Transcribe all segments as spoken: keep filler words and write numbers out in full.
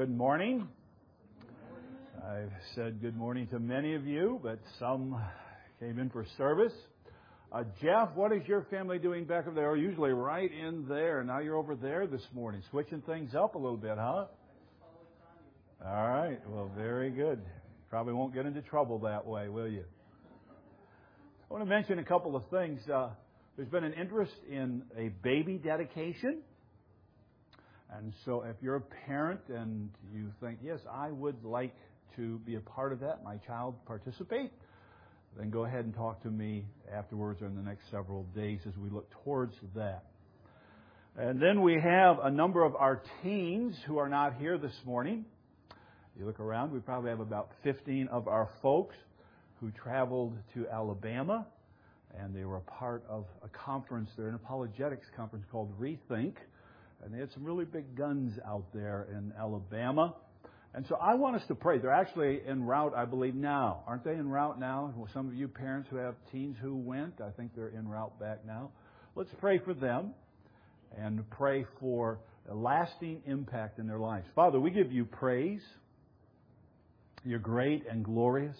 Good morning. I've said good morning to many of you, but some came in for service. Uh, Jeff, what is your family doing back up there? Oh, usually right in there. Now you're over there this morning, switching things up a little bit, huh? All right. Well, very good. Probably won't get into trouble that way, will you? I want to mention a couple of things. Uh, there's been an interest in a baby dedication. And so if you're a parent and you think, yes, I would like to be a part of that, my child participate, then go ahead and talk to me afterwards or in the next several days as we look towards that. And then we have a number of our teens who are not here this morning. You look around, we probably have about fifteen of our folks who traveled to Alabama, and they were a part of a conference there, an apologetics conference called Rethink. And they had some really big guns out there in Alabama. And so I want us to pray. They're actually en route, I believe, now. Aren't they en route now? Well, some of you parents who have teens who went, I think they're en route back now. Let's pray for them and pray for a lasting impact in their lives. Father, we give you praise. You're great and glorious.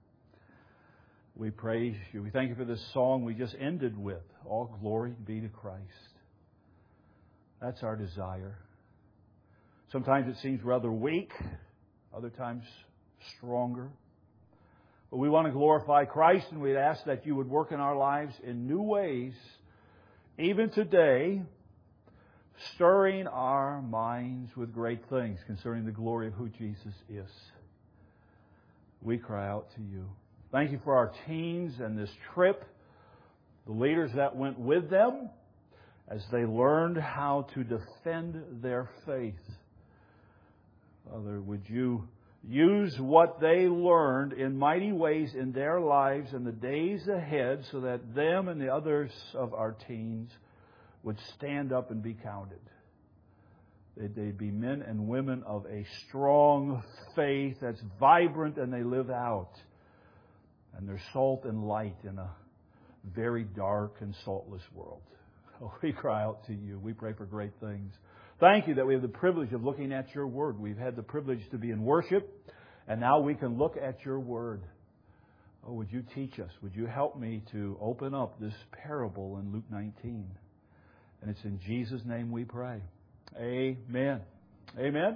We praise you. We thank you for this song we just ended with. All glory be to Christ. That's our desire. Sometimes it seems rather weak, other times stronger. But we want to glorify Christ, and we'd ask that you would work in our lives in new ways, even today, stirring our minds with great things concerning the glory of who Jesus is. We cry out to you. Thank you for our teens and this trip, the leaders that went with them, as they learned how to defend their faith. Father, would you use what they learned in mighty ways in their lives in the days ahead so that them and the others of our teens would stand up and be counted. That they'd be men and women of a strong faith that's vibrant and they live out. And they're salt and light in a very dark and saltless world. We cry out to you. We pray for great things. Thank you that we have the privilege of looking at your word. We've had the privilege to be in worship, and now we can look at your word. Oh, would you teach us? Would you help me to open up this parable in Luke nineteen? And it's in Jesus' name we pray. Amen. Amen.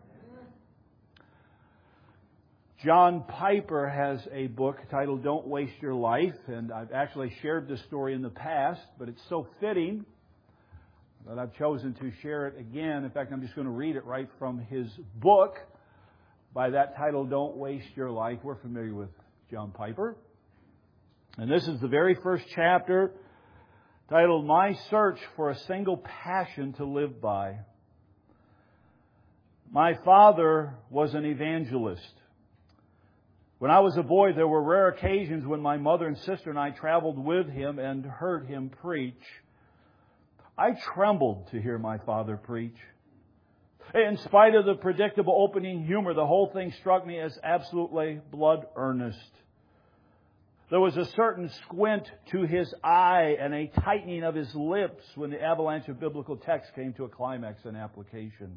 John Piper has a book titled Don't Waste Your Life, and I've actually shared this story in the past, but it's so fitting that I've chosen to share it again. In fact, I'm just going to read it right from his book by that title, Don't Waste Your Life. We're familiar with John Piper. And this is the very first chapter, titled My Search for a Single Passion to Live By. My father was an evangelist. When I was a boy, there were rare occasions when my mother and sister and I traveled with him and heard him preach. I trembled to hear my father preach. In spite of the predictable opening humor, the whole thing struck me as absolutely blood earnest. There was a certain squint to his eye and a tightening of his lips when the avalanche of biblical text came to a climax and application.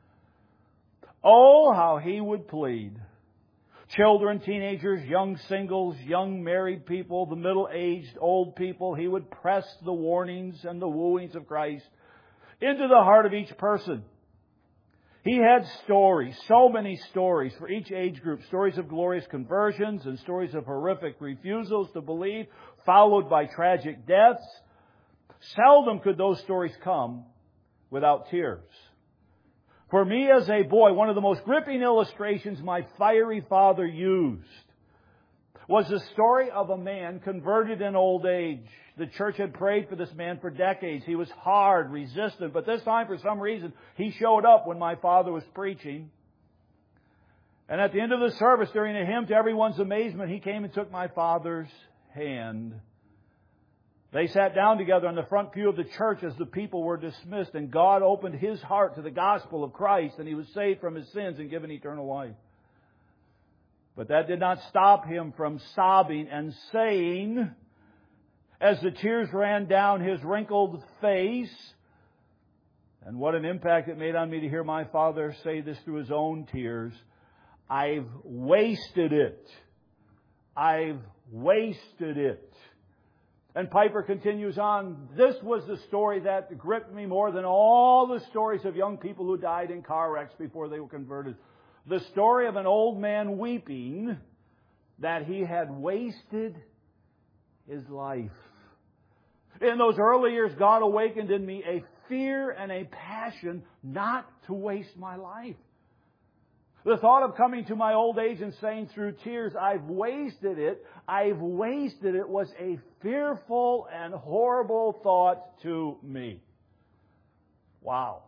Oh, how he would plead. Children, teenagers, young singles, young married people, the middle-aged, old people. He would press the warnings and the wooings of Christ into the heart of each person. He had stories, so many stories for each age group. Stories of glorious conversions and stories of horrific refusals to believe, followed by tragic deaths. Seldom could those stories come without tears. For me as a boy, one of the most gripping illustrations my fiery father used was the story of a man converted in old age. The church had prayed for this man for decades. He was hard, resistant, but this time for some reason he showed up when my father was preaching. And at the end of the service, during a hymn, to everyone's amazement, he came and took my father's hand. They sat down together on the front pew of the church as the people were dismissed, and God opened his heart to the gospel of Christ, and he was saved from his sins and given eternal life. But that did not stop him from sobbing and saying, as the tears ran down his wrinkled face, And what an impact it made on me to hear my father say this through his own tears. I've wasted it. I've wasted it. And Piper continues on, this was the story that gripped me more than all the stories of young people who died in car wrecks before they were converted. The story of an old man weeping that he had wasted his life. In those early years, God awakened in me a fear and a passion not to waste my life. The thought of coming to my old age and saying through tears, I've wasted it, I've wasted it, was a fearful and horrible thought to me. Wow.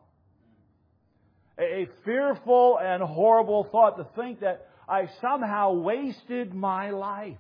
A fearful and horrible thought to think that I somehow wasted my life.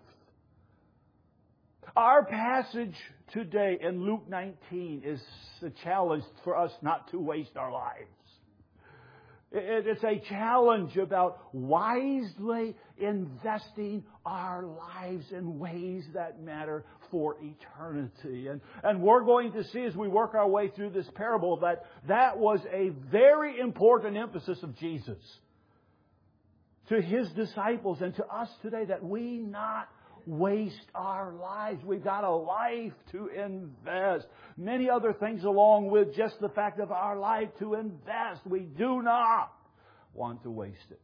Our passage today in Luke nineteen is a challenge for us not to waste our lives. It's a challenge about wisely investing our lives in ways that matter for eternity. And, and we're going to see as we work our way through this parable that that was a very important emphasis of Jesus to His disciples and to us today, that we not waste our lives. We've got a life to invest. Many other things along with just the fact of our life to invest. We do not want to waste it.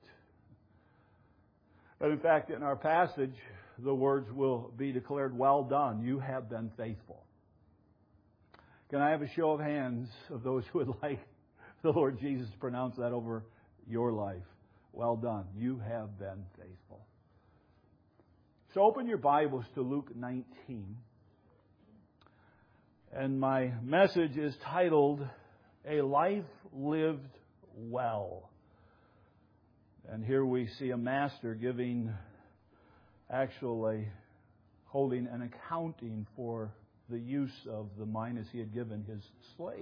But in fact, in our passage, the words will be declared, well done, you have been faithful. Can I have a show of hands of those who would like the Lord Jesus to pronounce that over your life? Well done, you have been faithful. So open your Bibles to Luke nineteen. And my message is titled, A Life Lived Well. And here we see a master giving, actually holding an accounting for the use of the minas he had given his slaves.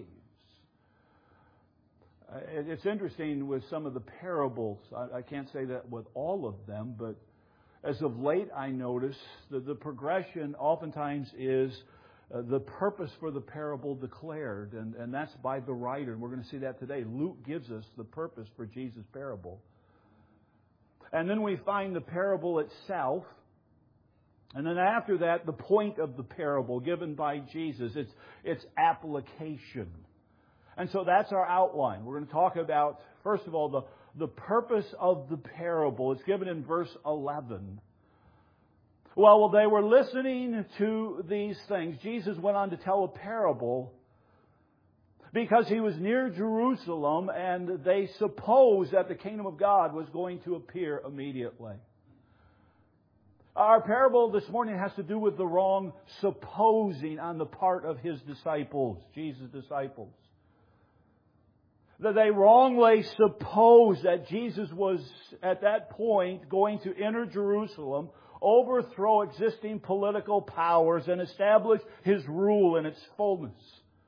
It's interesting with some of the parables. I can't say that with all of them, but as of late, I notice that the progression oftentimes is uh, the purpose for the parable declared, and, and that's by the writer. And we're going to see that today. Luke gives us the purpose for Jesus' parable. And then we find the parable itself. And then after that, the point of the parable given by Jesus. It's, it's application. And so that's our outline. We're going to talk about, first of all, the The purpose of the parable. It's given in verse eleven. Well, while they were listening to these things, Jesus went on to tell a parable because He was near Jerusalem and they supposed that the kingdom of God was going to appear immediately. Our parable this morning has to do with the wrong supposing on the part of His disciples, Jesus' disciples. That they wrongly supposed that Jesus was at that point going to enter Jerusalem, overthrow existing political powers, and establish His rule in its fullness.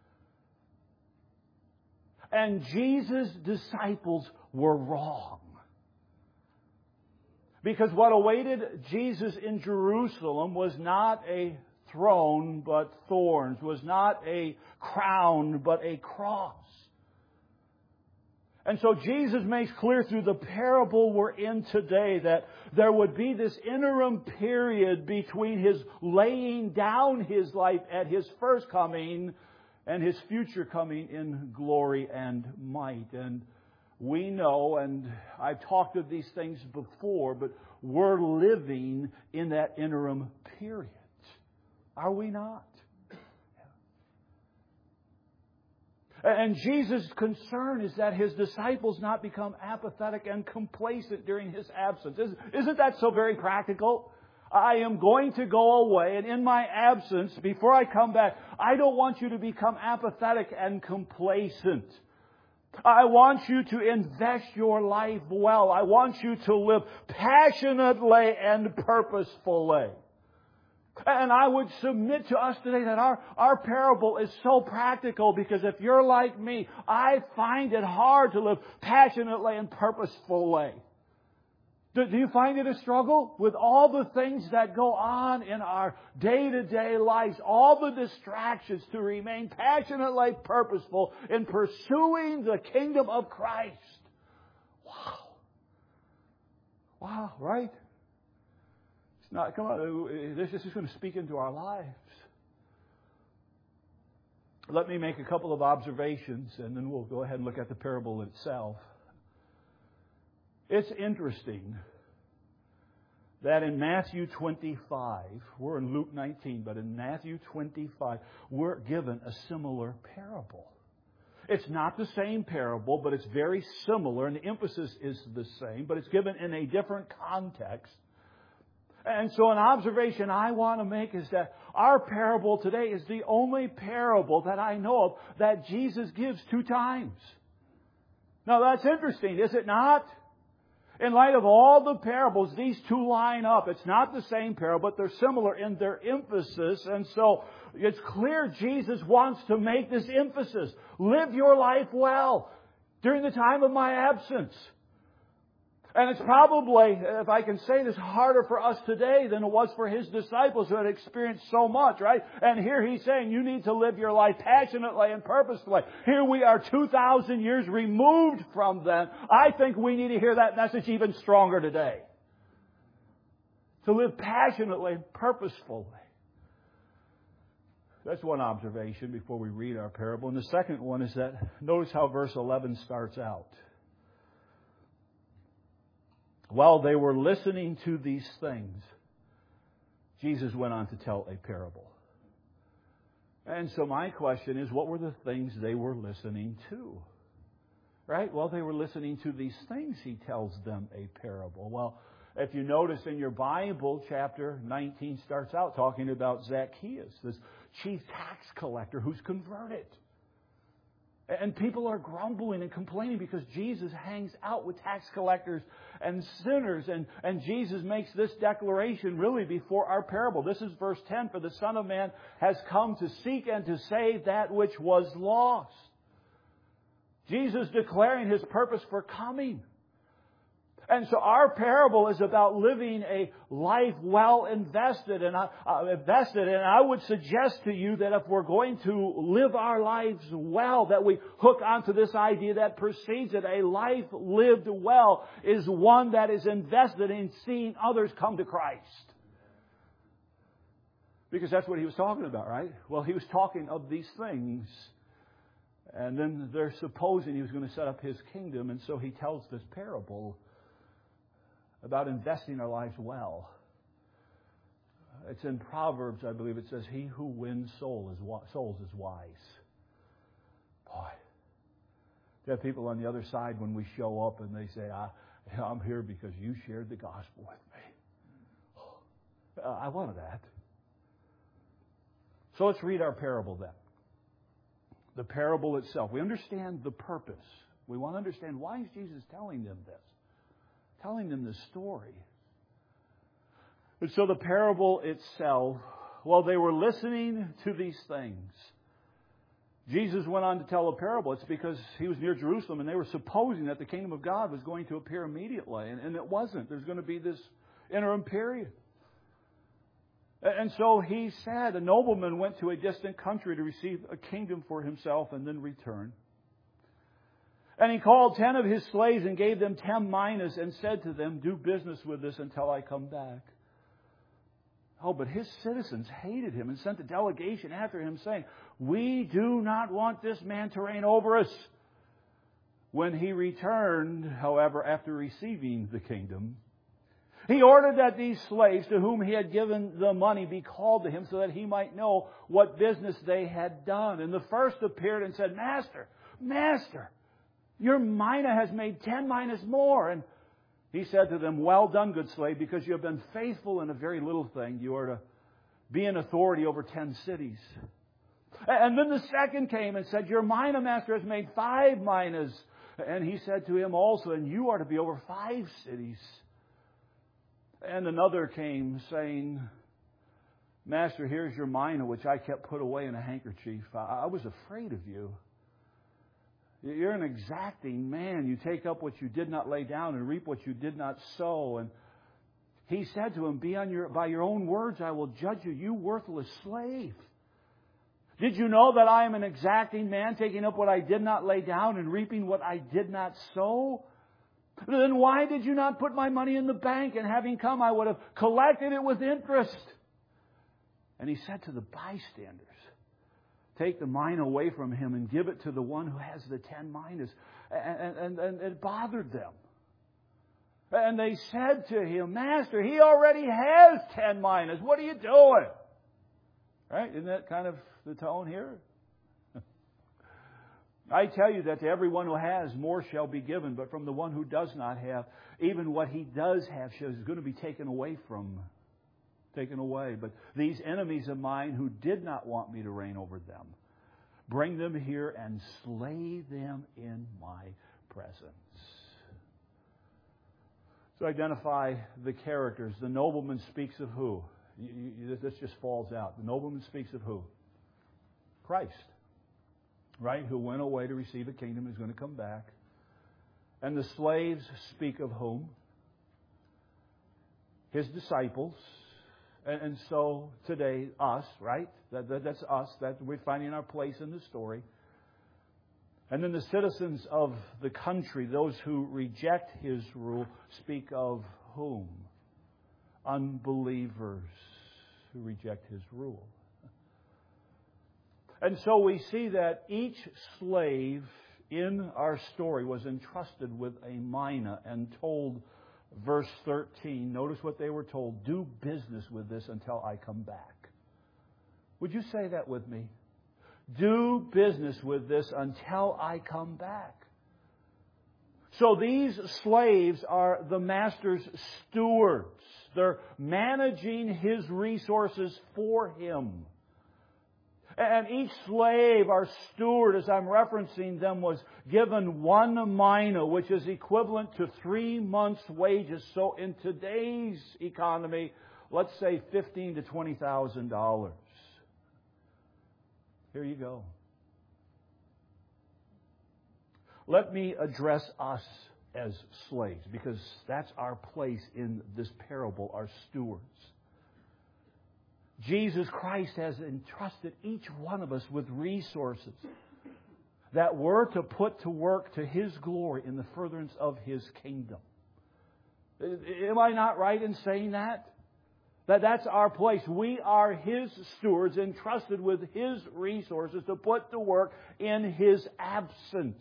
And Jesus' disciples were wrong. Because what awaited Jesus in Jerusalem was not a throne but thorns, was not a crown but a cross. And so Jesus makes clear through the parable we're in today that there would be this interim period between His laying down His life at His first coming and His future coming in glory and might. And we know, and I've talked of these things before, but we're living in that interim period. Are we not? And Jesus' concern is that His disciples not become apathetic and complacent during His absence. Isn't that so very practical? I am going to go away, and in my absence, before I come back, I don't want you to become apathetic and complacent. I want you to invest your life well. I want you to live passionately and purposefully. And I would submit to us today that our, our parable is so practical because if you're like me, I find it hard to live passionately and purposefully. Do, do you find it a struggle with all the things that go on in our day-to-day lives, all the distractions, to remain passionately purposeful in pursuing the kingdom of Christ? Wow. Wow, right? It's not, come on, this is going to speak into our lives. Let me make a couple of observations, and then we'll go ahead and look at the parable itself. It's interesting that in Matthew twenty-five, we're in Luke nineteen, but in Matthew twenty-five, we're given a similar parable. It's not the same parable, but it's very similar, and the emphasis is the same, but it's given in a different context. And so an observation I want to make is that our parable today is the only parable that I know of that Jesus gives two times. Now that's interesting, is it not? In light of all the parables, these two line up. It's not the same parable, but they're similar in their emphasis. And so it's clear Jesus wants to make this emphasis. Live your life well during the time of my absence. And it's probably, if I can say this, harder for us today than it was for His disciples who had experienced so much, right? And here He's saying you need to live your life passionately and purposefully. Here we are two thousand years removed from them. I think we need to hear that message even stronger today. To live passionately and purposefully. That's one observation before we read our parable. And the second one is that, notice how verse eleven starts out. While they were listening to these things, Jesus went on to tell a parable. And so my question is, what were the things they were listening to? Right? Well, they were listening to these things. He tells them a parable. Well, if you notice in your Bible, chapter nineteen starts out talking about Zacchaeus, this chief tax collector who's converted. And people are grumbling and complaining because Jesus hangs out with tax collectors and sinners. And, and Jesus makes this declaration really before our parable. This is verse ten. For the Son of Man has come to seek and to save that which was lost. Jesus declaring His purpose for coming. And so our parable is about living a life well invested and uh, invested. And I would suggest to you that if we're going to live our lives well, that we hook onto this idea that precedes it. A life lived well is one that is invested in seeing others come to Christ. Because that's what He was talking about, right? Well, He was talking of these things. And then they're supposing He was going to set up His kingdom. And so He tells this parable about investing our lives well. It's in Proverbs, I believe it says, he who wins soul is, souls is wise. Boy, there are people on the other side when we show up and they say, I, I'm here because you shared the gospel with me. Uh, I wanted that. So let's read our parable then. The parable itself. We understand the purpose. We want to understand, why is Jesus telling them this? Telling them this story. And so the parable itself, while they were listening to these things, Jesus went on to tell a parable. It's because He was near Jerusalem and they were supposing that the kingdom of God was going to appear immediately. And, and it wasn't. There's going to be this interim period. And so He said, a nobleman went to a distant country to receive a kingdom for himself and then return. And he called ten of his slaves and gave them ten minas and said to them, do business with this until I come back. Oh, but his citizens hated him and sent a delegation after him saying, we do not want this man to reign over us. When he returned, however, after receiving the kingdom, he ordered that these slaves to whom he had given the money be called to him so that he might know what business they had done. And the first appeared and said, Master, Master, your mina has made ten minas more. And he said to them, well done, good slave, because you have been faithful in a very little thing. You are to be in authority over ten cities. And then the second came and said, your mina master has made five minas. And he said to him also, and you are to be over five cities. And another came saying, Master, here's your mina, which I kept put away in a handkerchief. I was afraid of you. You're an exacting man. You take up what you did not lay down and reap what you did not sow. And he said to him, Be on your, by your own words I will judge you, you worthless slave. Did you know that I am an exacting man, taking up what I did not lay down and reaping what I did not sow? Then why did you not put my money in the bank? And having come, I would have collected it with interest. And he said to the bystanders, Take the mine away from him and give it to the one who has the ten minas. And, and, and it bothered them. And they said to him, Master, he already has ten minas. What are you doing? Right? Isn't that kind of the tone here? I tell you that to everyone who has, more shall be given. But from the one who does not have, even what he does have is going to be taken away from taken away. But these enemies of mine who did not want me to reign over them, bring them here and slay them in my presence. So identify the characters. The nobleman speaks of who? You, you, this just falls out. The nobleman speaks of who? Christ. Right? Who went away to receive a kingdom, is going to come back. And the slaves speak of whom? His disciples. And, and so today, us, right? That, that, that's us. That we're finding our place in the story. And then the citizens of the country, those who reject His rule, speak of whom? Unbelievers who reject His rule. And so we see that each slave in our story was entrusted with a mina and told, verse thirteen, notice what they were told, do business with this until I come back. Would you say that with me? Do business with this until I come back. So these slaves are the master's stewards. They're managing his resources for him. And each slave, our steward, as I'm referencing them, was given one mina, which is equivalent to three months' wages. So in today's economy, let's say fifteen thousand to twenty thousand dollars. Here you go. Let me address us as slaves, because that's our place in this parable, our stewards. Jesus Christ has entrusted each one of us with resources that we're to put to work to His glory in the furtherance of His kingdom. Am I not right in saying that? That that's our place. We are His stewards, entrusted with His resources to put to work in His absence.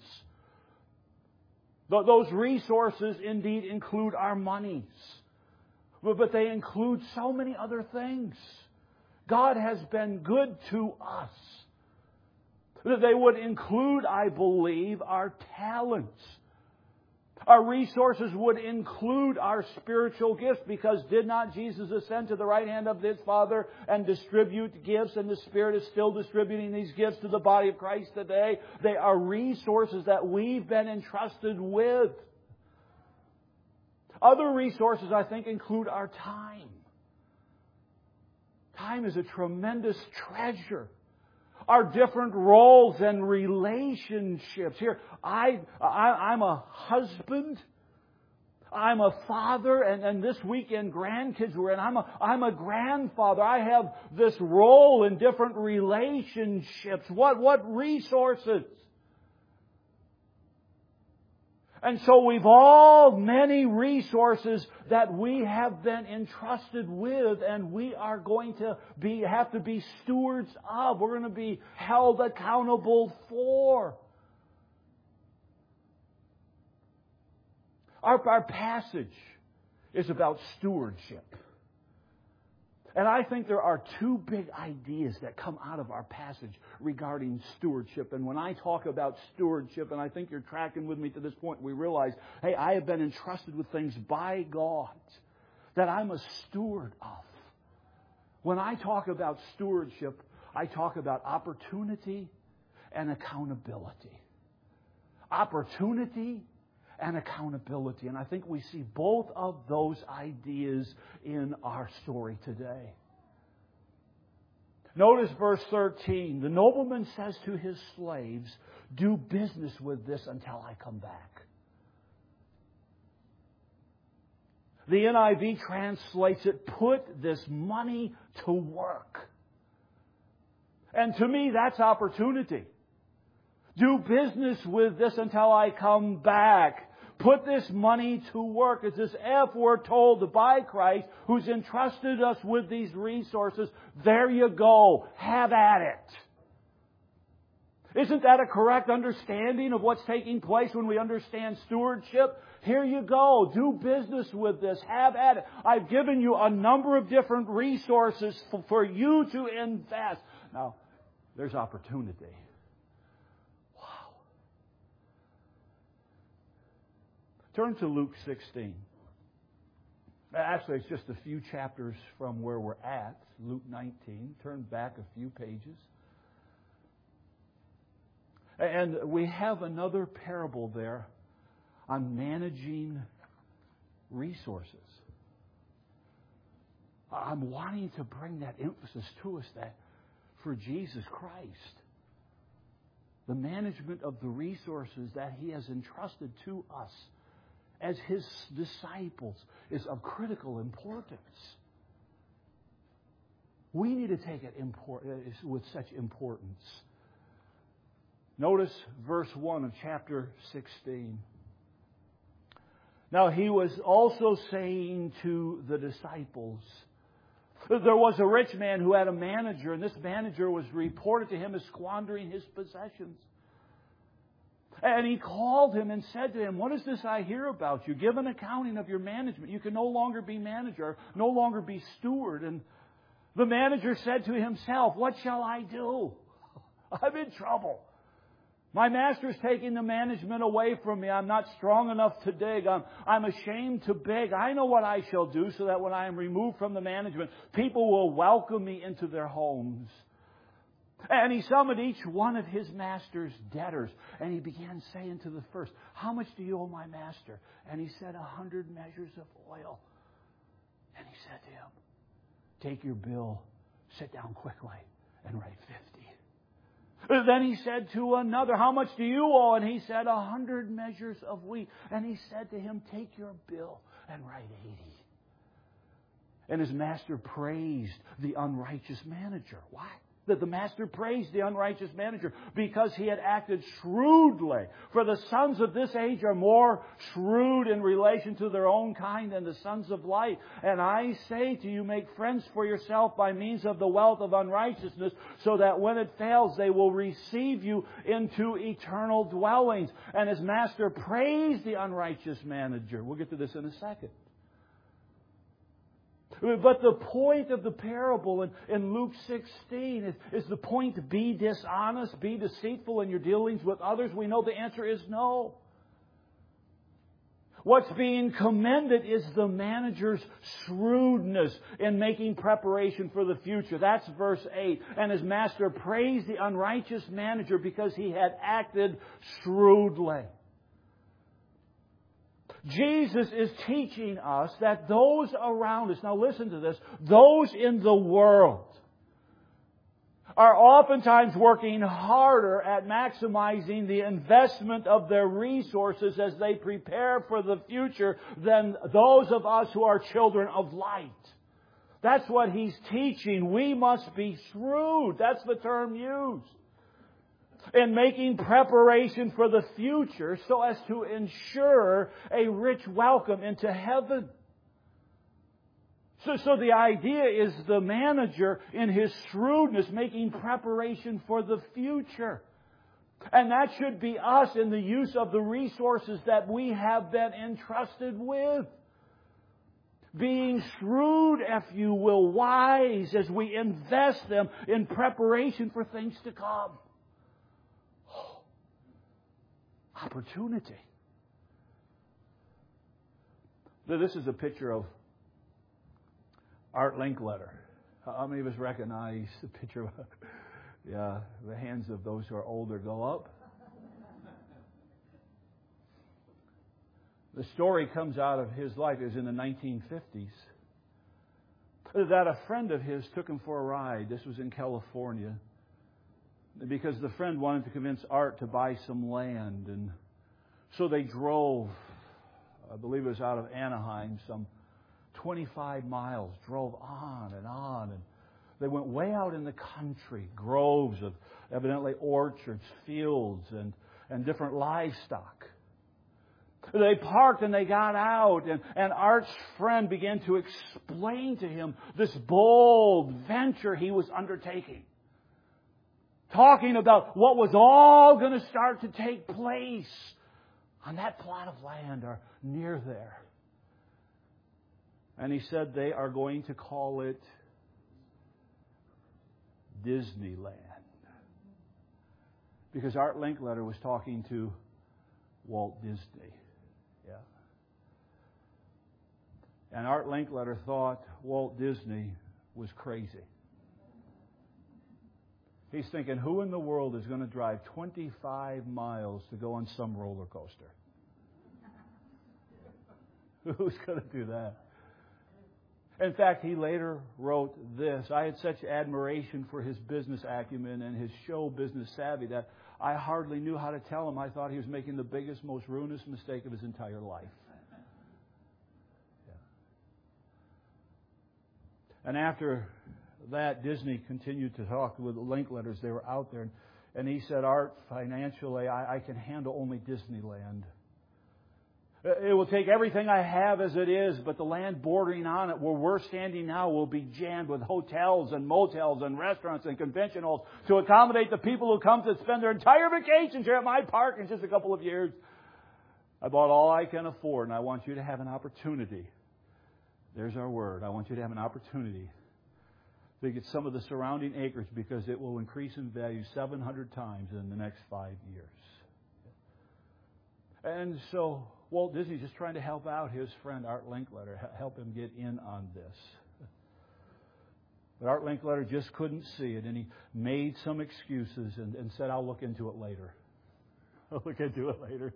Those resources indeed include our monies, but they include so many other things. God has been good to us. They would include, I believe, our talents. Our resources would include our spiritual gifts, because did not Jesus ascend to the right hand of His Father and distribute gifts, and the Spirit is still distributing these gifts to the body of Christ today? They are resources that we've been entrusted with. Other resources, I think, include our time. Time is a tremendous treasure. Our different roles and relationships. Here, I, I, I'm a husband. I'm a father. And, and this weekend, grandkids were in. I'm a, I'm a grandfather. I have this role in different relationships. What, what resources? And so we've all many resources that we have been entrusted with, and we are going to be have to be stewards of. We're going to be held accountable for. Our, our passage is about stewardship. And I think there are two big ideas that come out of our passage regarding stewardship. And when I talk about stewardship, and I think you're tracking with me to this point, we realize, hey, I have been entrusted with things by God that I'm a steward of. When I talk about stewardship, I talk about opportunity and accountability. Opportunity and accountability. And I think we see both of those ideas in our story today. Notice verse thirteen. The nobleman says to his slaves, do business with this until I come back. The N I V translates it, put this money to work. And to me, that's opportunity. Do business with this until I come back. Put this money to work. It's as if we're told to buy Christ, who's entrusted us with these resources. There you go. Have at it. Isn't that a correct understanding of what's taking place when we understand stewardship? Here you go. Do business with this. Have at it. I've given you a number of different resources for, for you to invest. Now, there's opportunity. Wow. Turn to Luke sixteen. Actually, it's just a few chapters from where we're at. Luke nineteen. Turn back a few pages. And we have another parable there on managing resources. I'm wanting to bring that emphasis to us that for Jesus Christ, the management of the resources that He has entrusted to us as His disciples is of critical importance. We need to take it import- with such importance. Notice verse one of chapter sixteen. Now He was also saying to the disciples, there was a rich man who had a manager, and this manager was reported to him as squandering his possessions. And he called him and said to him, what is this I hear about you? Give an accounting of your management. You can no longer be manager, no longer be steward. And the manager said to himself, what shall I do? I'm in trouble. My master's taking the management away from me. I'm not strong enough to dig. I'm, I'm ashamed to beg. I know what I shall do so that when I am removed from the management, people will welcome me into their homes. And he summoned each one of his master's debtors. And he began saying to the first, how much do you owe my master? And he said, a hundred measures of oil. And he said to him, take your bill, sit down quickly, and write fifty. Then he said to another, how much do you owe? And he said, a hundred measures of wheat. And he said to him, take your bill and write eighty. And his master praised the unrighteous manager. Why? That the master praised the unrighteous manager because he had acted shrewdly. For the sons of this age are more shrewd in relation to their own kind than the sons of light. And I say to you, make friends for yourself by means of the wealth of unrighteousness, so that when it fails, they will receive you into eternal dwellings. And his master praised the unrighteous manager. We'll get to this in a second. But the point of the parable in, in Luke sixteen is, is the point to be dishonest, be deceitful in your dealings with others? We know the answer is no. What's being commended is the manager's shrewdness in making preparation for the future. That's verse eight. And his master praised the unrighteous manager because he had acted shrewdly. Jesus is teaching us that those around us, now listen to this, those in the world are oftentimes working harder at maximizing the investment of their resources as they prepare for the future than those of us who are children of light. That's what He's teaching. We must be shrewd. That's the term used. In making preparation for the future so as to ensure a rich welcome into heaven. So, so the idea is the manager in his shrewdness making preparation for the future. And that should be us in the use of the resources that we have been entrusted with. Being shrewd, if you will, wise as we invest them in preparation for things to come. Opportunity. This is a picture of Art Linkletter. How many of us recognize the picture of yeah, the hands of those who are older go up? The story comes out of his life. It was in the nineteen fifties. that a friend of his took him for a ride. This was in California. Because the friend wanted to convince Art to buy some land. And so they drove, I believe it was out of Anaheim, some twenty-five miles, drove on and on. And they went way out in the country, groves of evidently orchards, fields, and, and different livestock. They parked and they got out, and, and Art's friend began to explain to him this bold venture he was undertaking. Talking about what was all going to start to take place on that plot of land or near there. And he said they are going to call it Disneyland. Because Art Linkletter was talking to Walt Disney. Yeah. And Art Linkletter thought Walt Disney was crazy. He's thinking, who in the world is going to drive twenty-five miles to go on some roller coaster? Who's going to do that? In fact, he later wrote this. I had such admiration for his business acumen and his show business savvy that I hardly knew how to tell him I thought he was making the biggest, most ruinous mistake of his entire life. Yeah. And after that, Disney continued to talk with the Linkletters. They were out there. And he said, Art, financially, I, I can handle only Disneyland. It will take everything I have as it is, but the land bordering on it, where we're standing now, will be jammed with hotels and motels and restaurants and convention halls to accommodate the people who come to spend their entire vacations here at my park in just a couple of years. I bought all I can afford, and I want you to have an opportunity. There's our word. I want you to have an opportunity to get some of the surrounding acreage, because it will increase in value seven hundred times in the next five years. And so Walt Disney's just trying to help out his friend Art Linkletter, help him get in on this. But Art Linkletter just couldn't see it, and he made some excuses and, and said, I'll look into it later. I'll look into it later.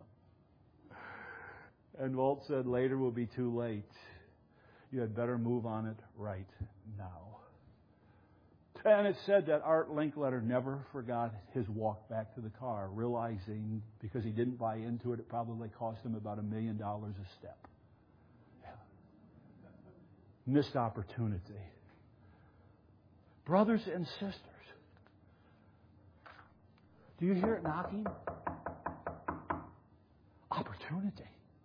And Walt said, later will be too late. You had better move on it right now. And it said that Art Linkletter never forgot his walk back to the car, realizing because he didn't buy into it, it probably cost him about a million dollars a step. Yeah. Missed opportunity. Brothers and sisters, do you hear it knocking? Opportunity.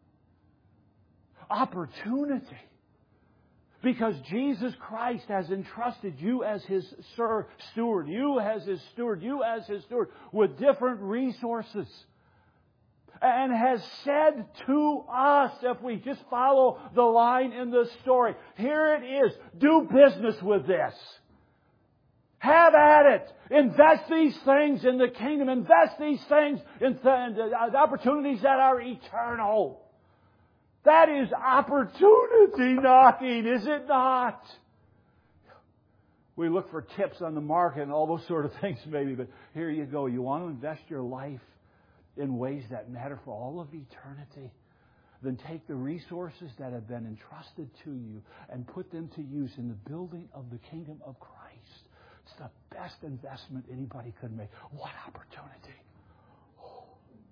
Opportunity. Because Jesus Christ has entrusted you as His sir, steward, you as His steward, you as His steward, with different resources. And has said to us, if we just follow the line in the story, here it is, do business with this. Have at it. Invest these things in the kingdom. Invest these things in th- opportunities that are eternal. That is opportunity knocking, is it not? We look for tips on the market and all those sort of things maybe, but here you go. You want to invest your life in ways that matter for all of eternity? Then take the resources that have been entrusted to you and put them to use in the building of the kingdom of Christ. It's the best investment anybody could make. What opportunity. Oh.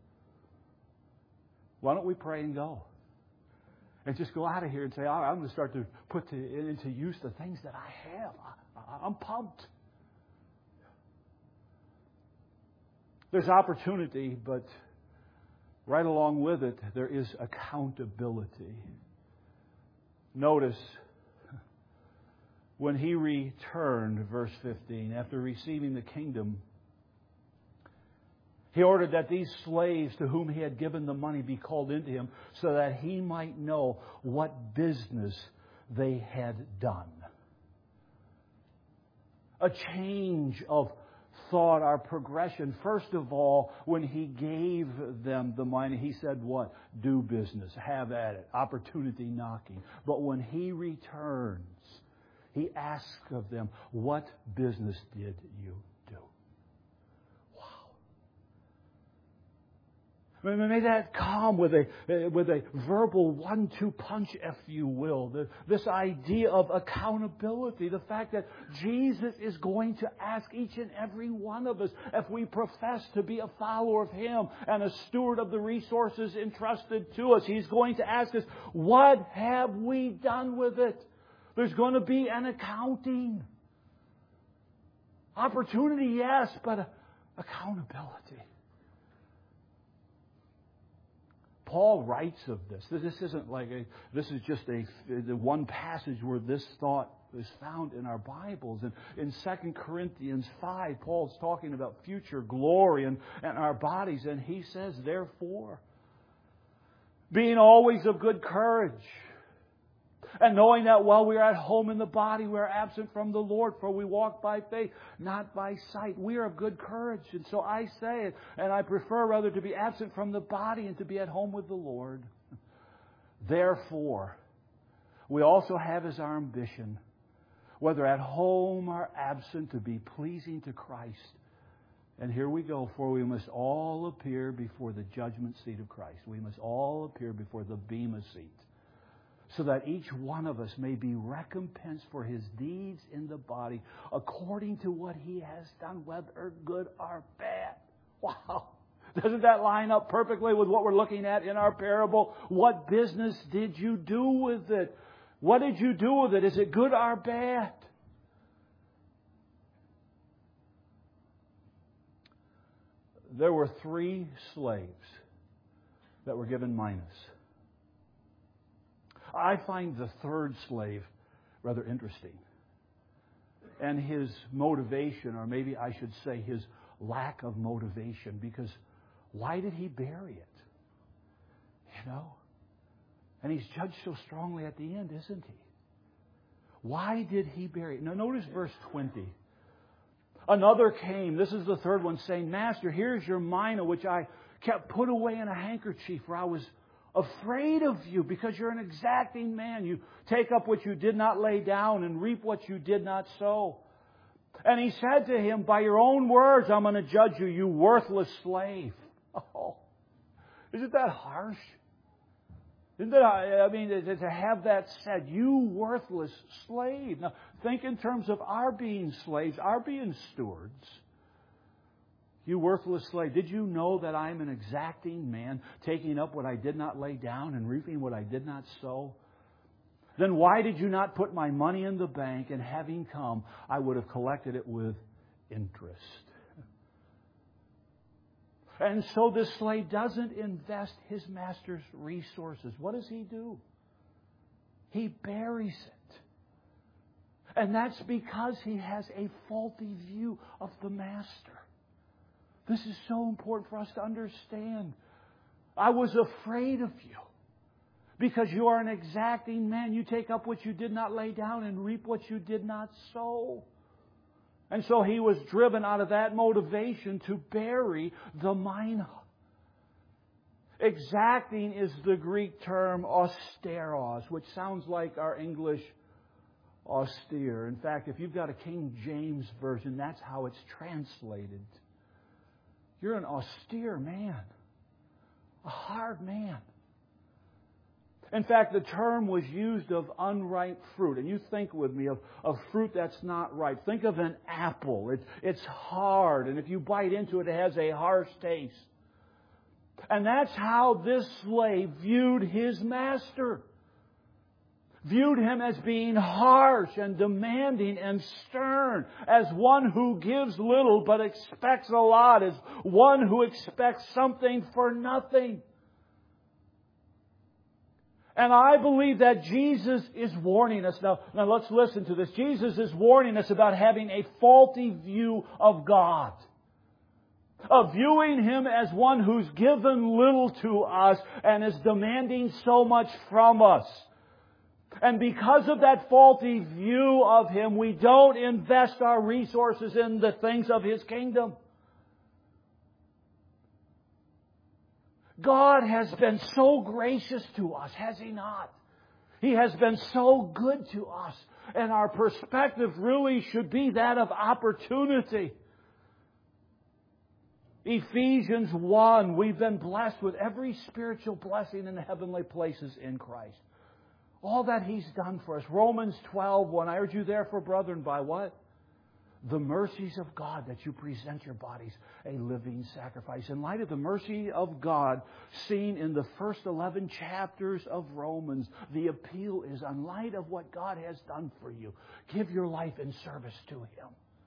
Why don't we pray and go? And just go out of here and say, oh, I'm going to start to put to, into use the things that I have. I, I'm pumped. There's opportunity, but right along with it, there is accountability. Notice, when he returned, verse fifteen, after receiving the kingdom, he ordered that these slaves to whom he had given the money be called into him so that he might know what business they had done. A change of thought, our progression. First of all, when he gave them the money, he said what? Do business. Have at it. Opportunity knocking. But when he returns, he asks of them, what business did you do? May that come with a with a verbal one two punch, if you will. The, this idea of accountability. The fact that Jesus is going to ask each and every one of us, if we profess to be a follower of Him and a steward of the resources entrusted to us, He's going to ask us, what have we done with it? There's going to be an accounting. Opportunity, yes, but accountability. Paul writes of this. This isn't like a, this is just a the one passage where this thought is found in our Bibles. And in Second Corinthians five, Paul's talking about future glory and, and our bodies. And he says, therefore, being always of good courage, and knowing that while we are at home in the body, we are absent from the Lord, for we walk by faith, not by sight. We are of good courage. And so I say it, and I prefer rather to be absent from the body and to be at home with the Lord. Therefore, we also have as our ambition, whether at home or absent, to be pleasing to Christ. And here we go, for we must all appear before the judgment seat of Christ. We must all appear before the bema seat, so that each one of us may be recompensed for his deeds in the body according to what he has done, whether good or bad. Wow. Doesn't that line up perfectly with what we're looking at in our parable? What business did you do with it? What did you do with it? Is it good or bad? There were three slaves that were given minas. I find the third slave rather interesting. And his motivation, or maybe I should say his lack of motivation, because why did he bury it? You know? And he's judged so strongly at the end, isn't he? Why did he bury it? Now notice verse twenty. Another came, this is the third one, saying, Master, here's your mina, which I kept put away in a handkerchief, for I was afraid of you, because you're an exacting man. You take up what you did not lay down and reap what you did not sow. And he said to him, by your own words, I'm going to judge you, you worthless slave. Oh, isn't that harsh? Isn't that, I mean, to have that said, you worthless slave. Now, think in terms of our being slaves, our being stewards. You worthless slave, did you know that I am an exacting man, taking up what I did not lay down and reaping what I did not sow? Then why did you not put my money in the bank, and having come, I would have collected it with interest? And so this slave doesn't invest his master's resources. What does he do? He buries it. And that's because he has a faulty view of the master. This is so important for us to understand. I was afraid of you because you are an exacting man. You take up what you did not lay down and reap what you did not sow. And so he was driven out of that motivation to bury the mina. Exacting is the Greek term austeros, which sounds like our English austere. In fact, if you've got a King James version, that's how it's translated. You're an austere man, a hard man. In fact, the term was used of unripe fruit. And you think with me of, of fruit that's not ripe. Think of an apple. It, it's hard. And if you bite into it, it has a harsh taste. And that's how this slave viewed his master. Viewed him as being harsh and demanding and stern. As one who gives little but expects a lot. As one who expects something for nothing. And I believe that Jesus is warning us. Now, now let's listen to this. Jesus is warning us about having a faulty view of God. Of viewing Him as one who's given little to us and is demanding so much from us. And because of that faulty view of Him, we don't invest our resources in the things of His kingdom. God has been so gracious to us, has He not? He has been so good to us. And our perspective really should be that of opportunity. Ephesians one, we've been blessed with every spiritual blessing in the heavenly places in Christ. All that He's done for us. Romans twelve one, I urge you therefore, brethren, by what? The mercies of God, that you present your bodies a living sacrifice. In light of the mercy of God seen in the first eleven chapters of Romans, the appeal is, in light of what God has done for you, give your life in service to Him.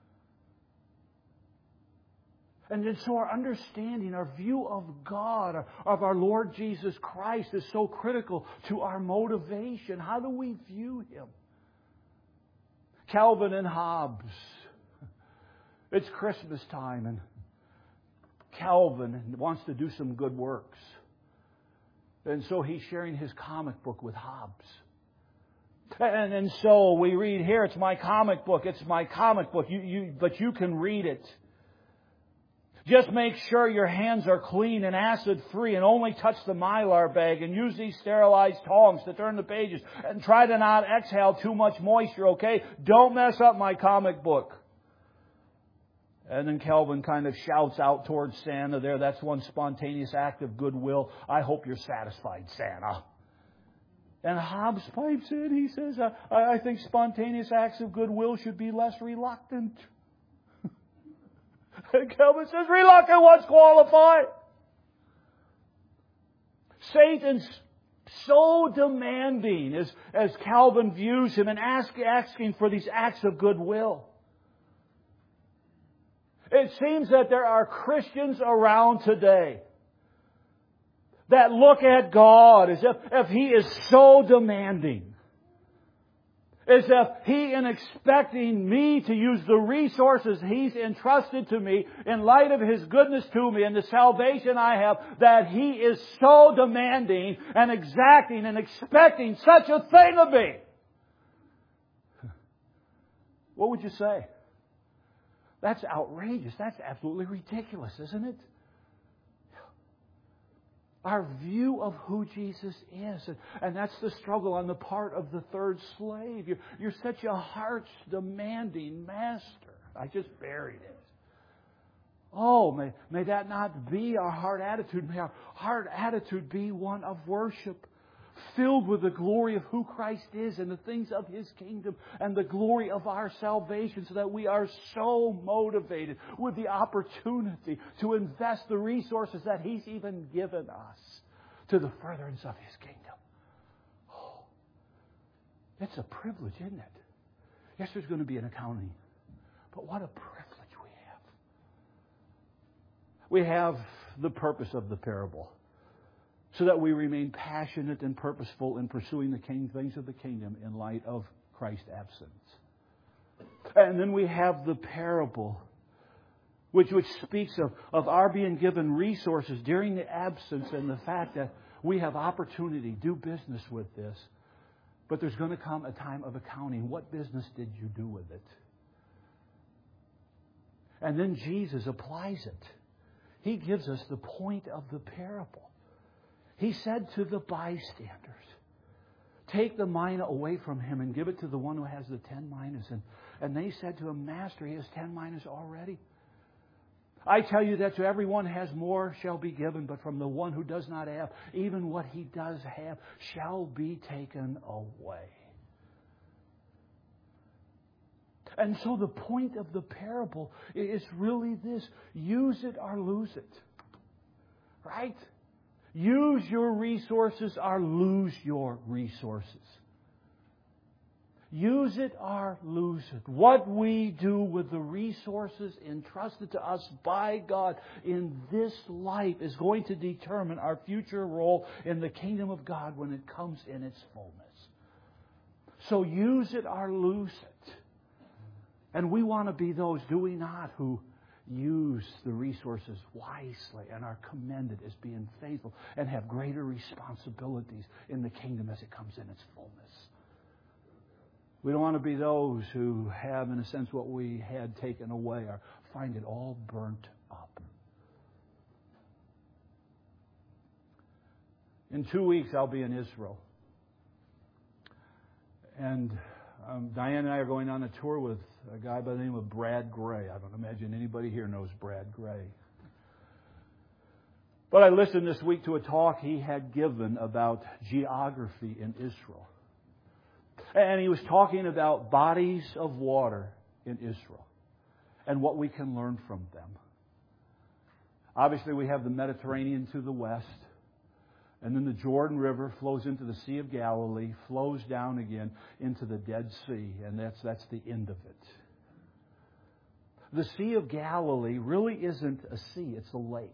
And then so our understanding, our view of God, of our Lord Jesus Christ, is so critical to our motivation. How do we view Him? Calvin and Hobbes. It's Christmas time, and Calvin wants to do some good works. And so he's sharing his comic book with Hobbes. And, and so we read here, it's my comic book, it's my comic book, you, you, but you can read it. Just make sure your hands are clean and acid-free and only touch the Mylar bag and use these sterilized tongs to turn the pages. And try to not exhale too much moisture, okay? Don't mess up my comic book. And then Calvin kind of shouts out towards Santa there, that's one spontaneous act of goodwill. I hope you're satisfied, Santa. And Hobbes pipes in, he says, I, I think spontaneous acts of goodwill should be less reluctant. And Calvin says, reluctant ones qualify. Satan's so demanding as, as Calvin views him and ask, asking for these acts of goodwill. It seems that there are Christians around today that look at God as if, if He is so demanding. As if He, in expecting me to use the resources He's entrusted to me in light of His goodness to me and the salvation I have, that He is so demanding and exacting and expecting such a thing of me. What would you say? That's outrageous. That's absolutely ridiculous, isn't it? Our view of who Jesus is. And, and that's the struggle on the part of the third slave. You're, you're such a heart's demanding master. I just buried it. Oh, may, may that not be our heart attitude. May our heart attitude be one of worship, filled with the glory of who Christ is and the things of His kingdom and the glory of our salvation, so that we are so motivated with the opportunity to invest the resources that He's even given us to the furtherance of His kingdom. Oh, it's a privilege, isn't it? Yes, there's going to be an accounting, but what a privilege we have. We have the purpose of the parable, so that we remain passionate and purposeful in pursuing the king, things of the kingdom in light of Christ's absence. And then we have the parable, which, which speaks of, of our being given resources during the absence and the fact that we have opportunity, do business with this. But there's going to come a time of accounting. What business did you do with it? And then Jesus applies it. He gives us the point of the parable. He said to the bystanders, take the mina away from him and give it to the one who has the ten minas. And, and they said to him, Master, he has ten minas already. I tell you that to everyone has more shall be given, but from the one who does not have, even what he does have shall be taken away. And so the point of the parable is really this: use it or lose it. Right? Use your resources or lose your resources. Use it or lose it. What we do with the resources entrusted to us by God in this life is going to determine our future role in the kingdom of God when it comes in its fullness. So use it or lose it. And we want to be those, do we not, who use the resources wisely and are commended as being faithful and have greater responsibilities in the kingdom as it comes in its fullness. We don't want to be those who have, in a sense, what we had taken away or find it all burnt up. In two weeks, I'll be in Israel. And um, Diane and I are going on a tour with a guy by the name of Brad Gray. I don't imagine anybody here knows Brad Gray. But I listened this week to a talk he had given about geography in Israel. And he was talking about bodies of water in Israel and what we can learn from them. Obviously, we have the Mediterranean to the west. And then the Jordan River flows into the Sea of Galilee, flows down again into the Dead Sea. And that's, that's the end of it. The Sea of Galilee really isn't a sea, it's a lake.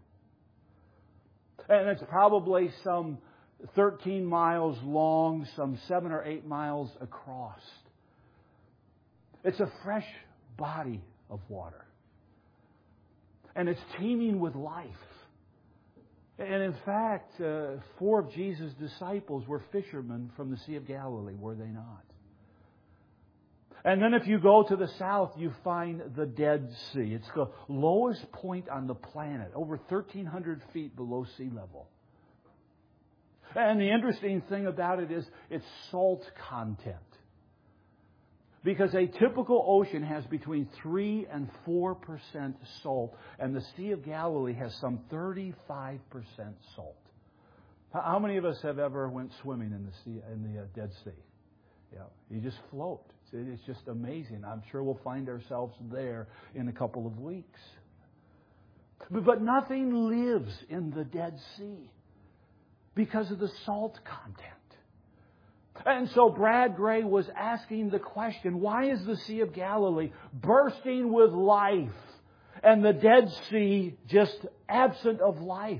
And it's probably some thirteen miles long, some seven or eight miles across. It's a fresh body of water. And it's teeming with life. And in fact, uh, four of Jesus' disciples were fishermen from the Sea of Galilee, were they not? And then if you go to the south, you find the Dead Sea. It's the lowest point on the planet, over thirteen hundred feet below sea level. And the interesting thing about it is its salt content. Because a typical ocean has between three and four percent salt, and the Sea of Galilee has some thirty-five percent salt. How many of us have ever went swimming in the sea, in the uh, Dead Sea? Yeah, you just float. It's just amazing. I'm sure we'll find ourselves there in a couple of weeks. But nothing lives in the Dead Sea because of the salt content. And so Brad Gray was asking the question, why is the Sea of Galilee bursting with life and the Dead Sea just absent of life?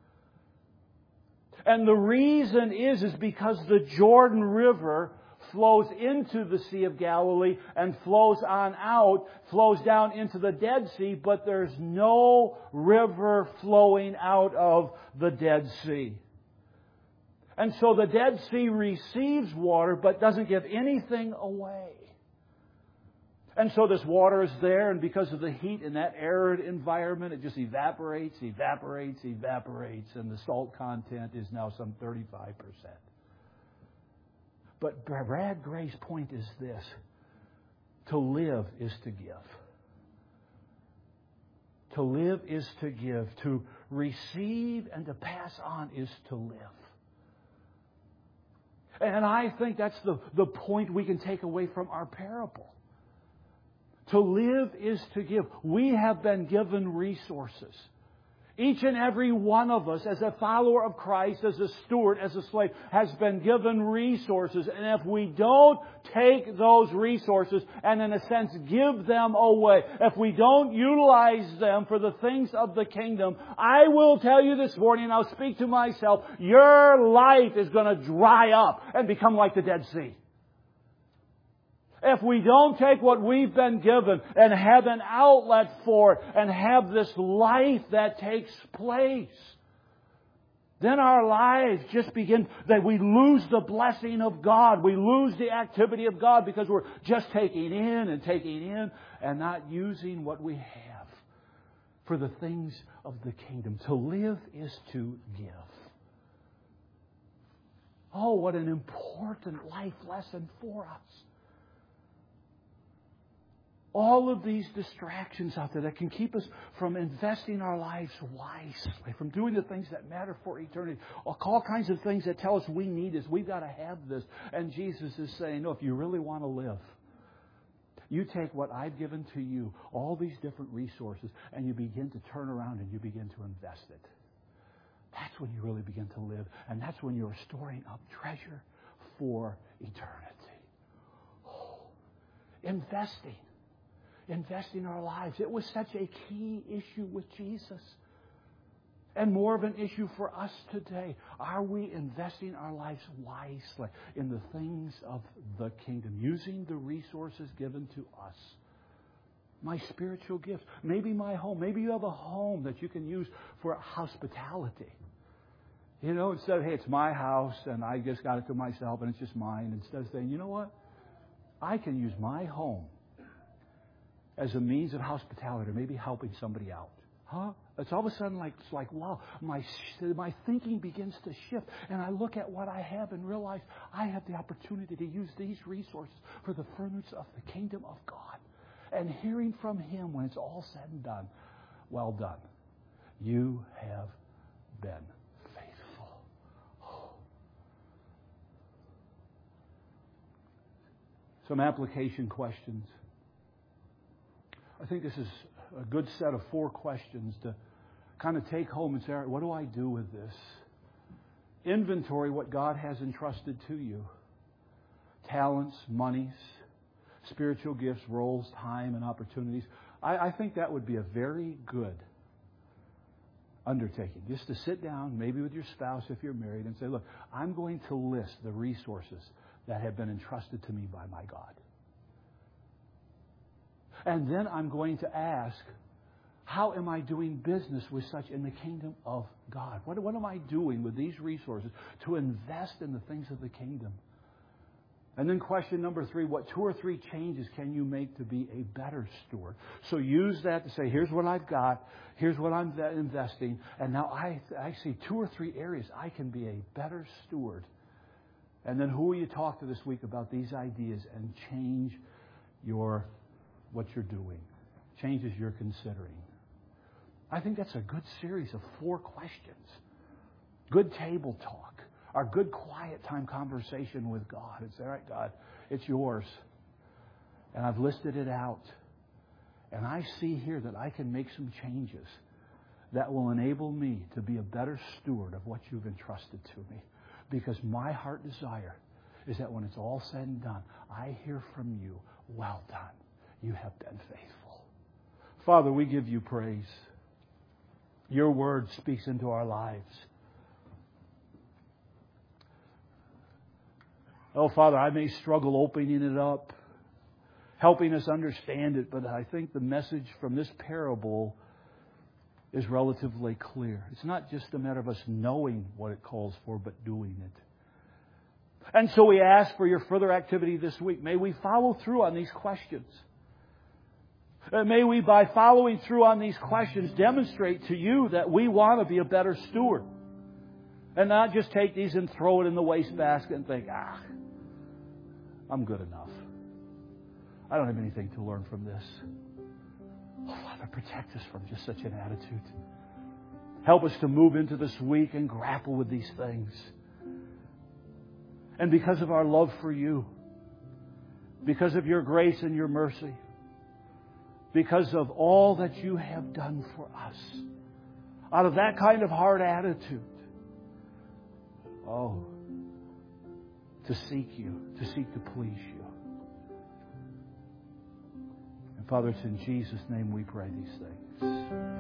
And the reason is, is because the Jordan River flows into the Sea of Galilee and flows on out, flows down into the Dead Sea, but there's no river flowing out of the Dead Sea. And so the Dead Sea receives water but doesn't give anything away. And so this water is there, and because of the heat in that arid environment, it just evaporates, evaporates, evaporates, and the salt content is now some thirty-five percent. But Brad Gray's point is this: to live is to give. To live is to give. To receive and to pass on is to live. And I think that's the, the point we can take away from our parable. To live is to give. We have been given resources. Each and every one of us, as a follower of Christ, as a steward, as a slave, has been given resources. And if we don't take those resources and, in a sense, give them away, if we don't utilize them for the things of the kingdom, I will tell you this morning, and I'll speak to myself, your life is going to dry up and become like the Dead Sea. If we don't take what we've been given and have an outlet for it and have this life that takes place, then our lives just begin, that we lose the blessing of God. We lose the activity of God because we're just taking in and taking in and not using what we have for the things of the kingdom. To live is to give. Oh, what an important life lesson for us. All of these distractions out there that can keep us from investing our lives wisely, from doing the things that matter for eternity. All kinds of things that tell us we need this. We've got to have this. And Jesus is saying, no, if you really want to live, you take what I've given to you, all these different resources, and you begin to turn around and you begin to invest it. That's when you really begin to live. And that's when you're storing up treasure for eternity. Oh, investing. Investing our lives. It was such a key issue with Jesus. And more of an issue for us today. Are we investing our lives wisely in the things of the kingdom? Using the resources given to us. My spiritual gifts. Maybe my home. Maybe you have a home that you can use for hospitality. You know, instead of, hey, it's my house and I just got it to myself and it's just mine. Instead of saying, you know what? I can use my home as a means of hospitality, or maybe helping somebody out. Huh? It's all of a sudden like, it's like, wow, my, my thinking begins to shift. And I look at what I have and realize I have the opportunity to use these resources for the furtherance of the kingdom of God. And hearing from Him when it's all said and done, well done. You have been faithful. Oh. Some application questions. I think this is a good set of four questions to kind of take home and say, all right, what do I do with this? Inventory what God has entrusted to you. Talents, monies, spiritual gifts, roles, time, and opportunities. I, I think that would be a very good undertaking. Just to sit down, maybe with your spouse if you're married, and say, look, I'm going to list the resources that have been entrusted to me by my God. And then I'm going to ask, how am I doing business with such in the kingdom of God? What, what am I doing with these resources to invest in the things of the kingdom? And then question number three, what two or three changes can you make to be a better steward? So use that to say, here's what I've got, here's what I'm investing, and now I, I see two or three areas I can be a better steward. And then who will you talk to this week about these ideas and change your what you're doing, changes you're considering? I think that's a good series of four questions. Good table talk. Our good quiet time conversation with God. It's all right, God, it's yours. And I've listed it out. And I see here that I can make some changes that will enable me to be a better steward of what you've entrusted to me. Because my heart desire is that when it's all said and done, I hear from you, well done. You have been faithful. Father, we give you praise. Your word speaks into our lives. Oh, Father, I may struggle opening it up, helping us understand it, but I think the message from this parable is relatively clear. It's not just a matter of us knowing what it calls for, but doing it. And so we ask for your further activity this week. May we follow through on these questions. May we, by following through on these questions, demonstrate to you that we want to be a better steward. And not just take these and throw it in the wastebasket and think, ah, I'm good enough. I don't have anything to learn from this. Oh, Father, protect us from just such an attitude. Help us to move into this week and grapple with these things. And because of our love for you, because of your grace and your mercy, because of all that you have done for us, out of that kind of hard attitude, oh, to seek you, to seek to please you. And Father, it's in Jesus' name we pray these things.